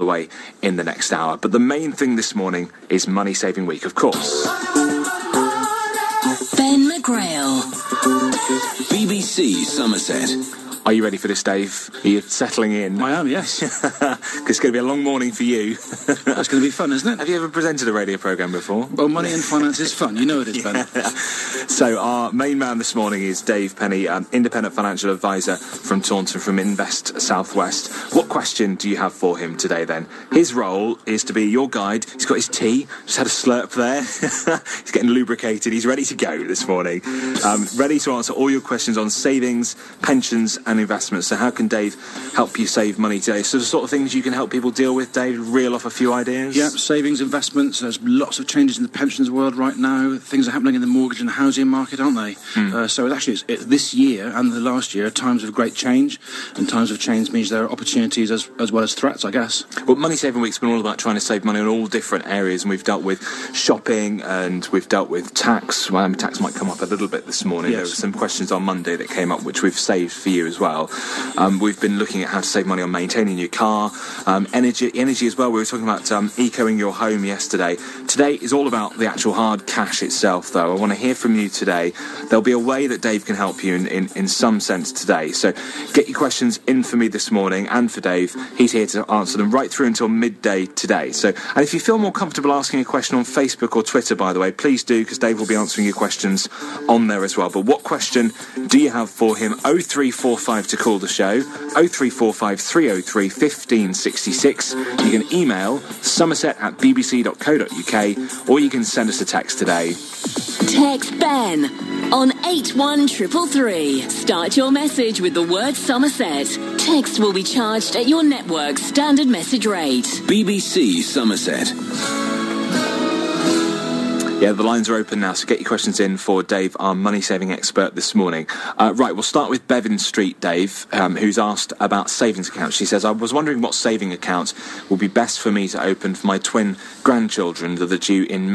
away in the next hour. But the main thing this morning is Money Saving Week, of course. Ben McGrail. BBC Somerset. Are you ready for this, Dave? Are you settling in? I am, yes. Because it's going to be a long morning for you. That's going to be fun, isn't it? Have you ever presented a radio programme before? Well, money and finance is fun. You know it is, Ben. So our main man this morning is Dave Penny, independent financial advisor from Taunton, from Invest Southwest. What question do you have for him today, then? His role is to be your guide. He's got his tea, just had a slurp there. He's getting lubricated. He's ready to go this morning. Ready to answer all your questions on savings, pensions and investments. So how can Dave help you save money today? So the sort of things you can help people deal with, Dave, reel off a few ideas? Yeah, savings, investments. There's lots of changes in the pensions world right now. Things are happening in the mortgage and housing market, aren't they? So this year and the last year are times of great change, and times of change means there are opportunities as well as threats, I guess. Well, Money Saving Week's been all about trying to save money on all different areas, and we've dealt with shopping and we've dealt with tax. Well, tax might come up a little bit this morning. Yes. There were some questions on Monday that came up which we've saved for you as well. We've been looking at how to save money on maintaining your car, energy as well. We were talking about ecoing your home yesterday. Today is all about the actual hard cash itself, though. I want to hear from you today. There'll be a way that Dave can help you in some sense today. So get your questions in for me this morning and for Dave. He's here to answer them right through until midday today. So, and if you feel more comfortable asking a question on Facebook or Twitter, by the way, please do, because Dave will be answering your questions on there as well. But what question do you have for him? 0345 to call the show, 0345 303 1566. You can email somerset@bbc.co.uk, or you can send us a text today. Text Ben on 81333. Start your message with the word Somerset. Text will be charged at your network's standard message rate. BBC Somerset. Yeah, the lines are open now, so get your questions in for Dave, our money-saving expert this morning. Right, we'll start with Bevan Street, Dave, who's asked about savings accounts. She says, I was wondering what saving account would be best for me to open for my twin grandchildren that are due in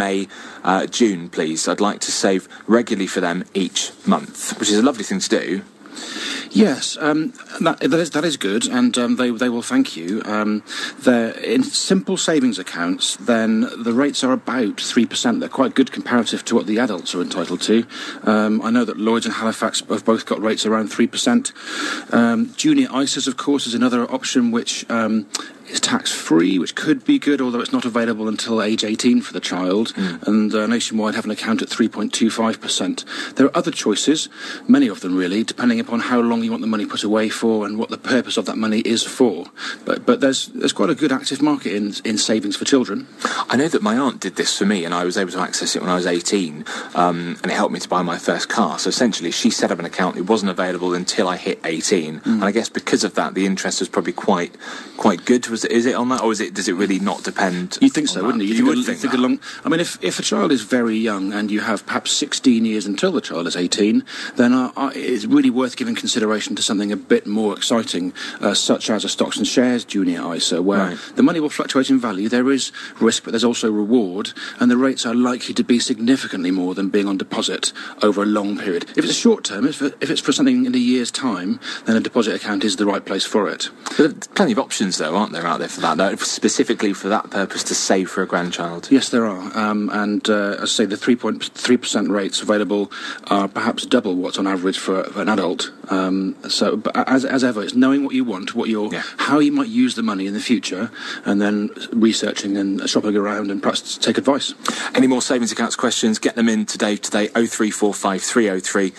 June, please. I'd like to save regularly for them each month, which is a lovely thing to do. Yes, that is good, and they will thank you. They're in simple savings accounts, then the rates are about 3%. They're quite good comparative to what the adults are entitled to. I know that Lloyds and Halifax have both got rates around 3%. Junior ISAs, of course, is another option which is tax-free, which could be good, although it's not available until age 18 for the child, and Nationwide have an account at 3.25%. There are other choices, many of them really, depending upon how long you want the money put away for and what the purpose of that money is for. But there's quite a good active market in savings for children. I know that my aunt did this for me, and I was able to access it when I was 18, and it helped me to buy my first car. So essentially, she set up an account. It wasn't available until I hit 18, and I guess because of that, the interest was probably quite good. Is it on that, or does it really not depend? You'd think so, wouldn't you? You would think that. I mean, if a child is very young and you have perhaps 16 years until the child is 18, then it's really worth giving consideration to something a bit more exciting, such as a stocks and shares junior ISA, where the money will fluctuate in value. There is risk, but there's also reward, and the rates are likely to be significantly more than being on deposit over a long period. If it's a short term, if it's for something in a year's time, then a deposit account is the right place for it. But there's plenty of options, though, aren't there, out there for that, though, specifically for that purpose, to save for a grandchild? Yes, there are. And as I say, the 3.3% rates available are perhaps double what's on average for an adult. But as ever, it's knowing what you want, how you might use the money in the future, and then researching and shopping around and perhaps take advice. Any more savings accounts questions, get them in today, 0345 303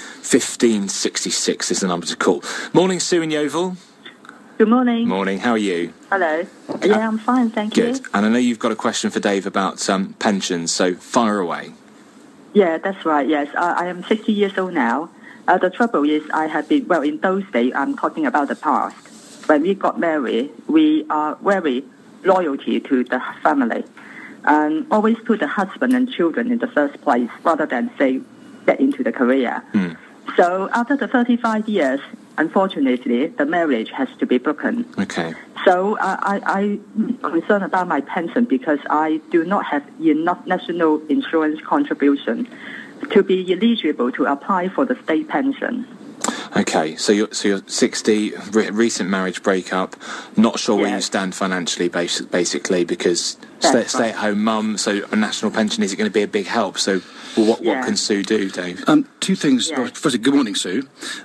1566 is the number to call. Morning, Sue in Yeovil. Good morning. Morning, how are you? Hello. Yeah, I'm fine, thank you. Good. And I know you've got a question for Dave about pensions, so fire away. Yeah, that's right, yes. I am 60 years old now. The trouble is I have been, in those days, I'm talking about the past. When we got married, we are very loyalty to the family and always put the husband and children in the first place rather than, say, get into the career. So after the 35 years, unfortunately, the marriage has to be broken. Okay. So I'm concerned about my pension because I do not have enough national insurance contribution to be eligible to apply for the state pension. Okay, so you're 60, recent marriage breakup, not sure where you stand financially, basically, because stay-at-home mum, so a national pension, is it going to be a big help? So what can Sue do, Dave? Two things. Yeah. Firstly, good morning, Sue.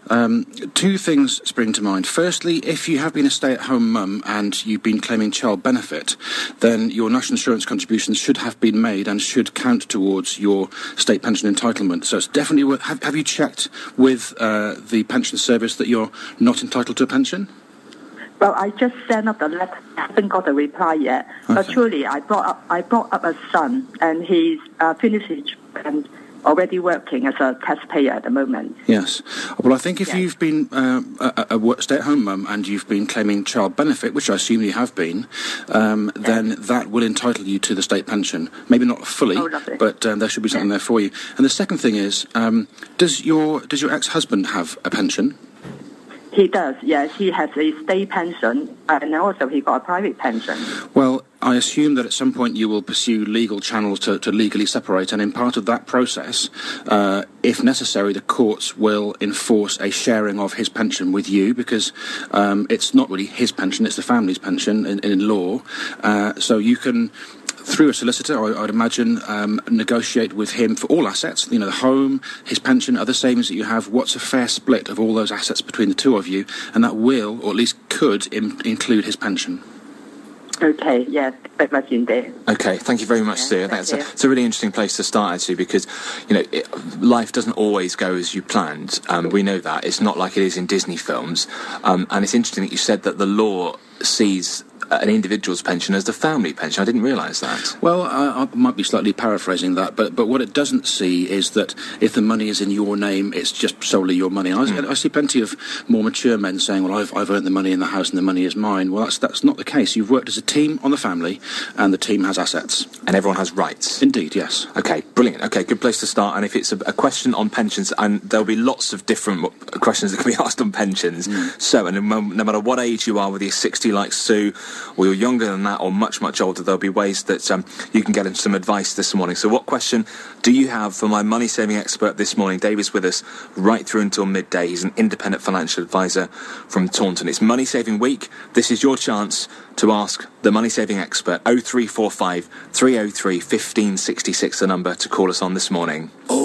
Two things spring to mind. Firstly, if you have been a stay-at-home mum and you've been claiming child benefit, then your national insurance contributions should have been made and should count towards your state pension entitlement. So it's definitely worth... Have you checked with the pension service that you're not entitled to a pension? Well, I just sent up the letter. I haven't got a reply yet. Okay. But truly, I brought up a son, and he's finished his and already working as a taxpayer at the moment. Yes. Well, I think if you've been a stay-at-home mum and you've been claiming child benefit, which I assume you have been, then that will entitle you to the state pension. Maybe not fully, but there should be something there for you. And the second thing is, does your ex-husband have a pension? He does, yes. He has a state pension, and also he got a private pension. Well, I assume that at some point you will pursue legal channels to legally separate, and in part of that process, if necessary, the courts will enforce a sharing of his pension with you, because it's not really his pension, it's the family's pension in law. So you can, through a solicitor, I'd imagine, negotiate with him for all assets, the home, his pension, other savings that you have, what's a fair split of all those assets between the two of you, and that will, or at least could, include his pension. Okay, yes, very much indeed. Okay, thank you very much, Sue. It's a really interesting place to start, actually, because life doesn't always go as you planned. We know that. It's not like it is in Disney films. And it's interesting that you said that the law sees an individual's pension as the family pension. I didn't realise that. Well, I might be slightly paraphrasing that, but what it doesn't see is that if the money is in your name, it's just solely your money. I see plenty of more mature men saying, well, I've earned the money in the house and the money is mine. Well, that's not the case. You've worked as a team on the family, and the team has assets. And everyone has rights. Indeed, yes. Okay, brilliant. Okay, good place to start. And if it's a question on pensions, and there'll be lots of different questions that can be asked on pensions. So, and no matter what age you are, whether you're 60 like Sue, or you're younger than that, or much, much older, there'll be ways that you can get some advice this morning. So what question do you have for my money-saving expert this morning? Dave is with us right through until midday. He's an independent financial advisor from Taunton. It's Money Saving Week. This is your chance to ask the money-saving expert. 0345 303 1566, the number to call us on this morning.